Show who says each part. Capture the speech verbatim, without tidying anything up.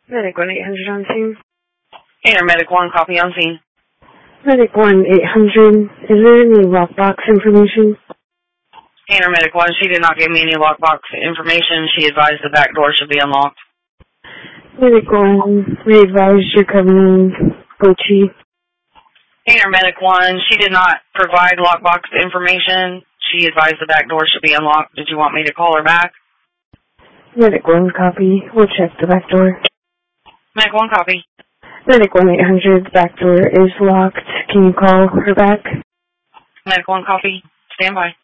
Speaker 1: Medic one eight hundred on scene.
Speaker 2: Air Medic one, copy on scene.
Speaker 1: Medic one eight hundred, is there any lockbox information?
Speaker 2: Air Medic one, she did not give me any lockbox information. She advised the back door should be unlocked.
Speaker 1: Medic one, we advised you're coming in, Bochi.
Speaker 2: Air Medic one, she did not provide lockbox information. She advised the back door should be unlocked. Did you want me to call her back?
Speaker 1: Medic one, copy. We'll check the back door.
Speaker 2: Medic one, copy.
Speaker 1: Medic one eight hundred, the back door is locked. Can you call her back?
Speaker 2: Medic one, copy. Stand by.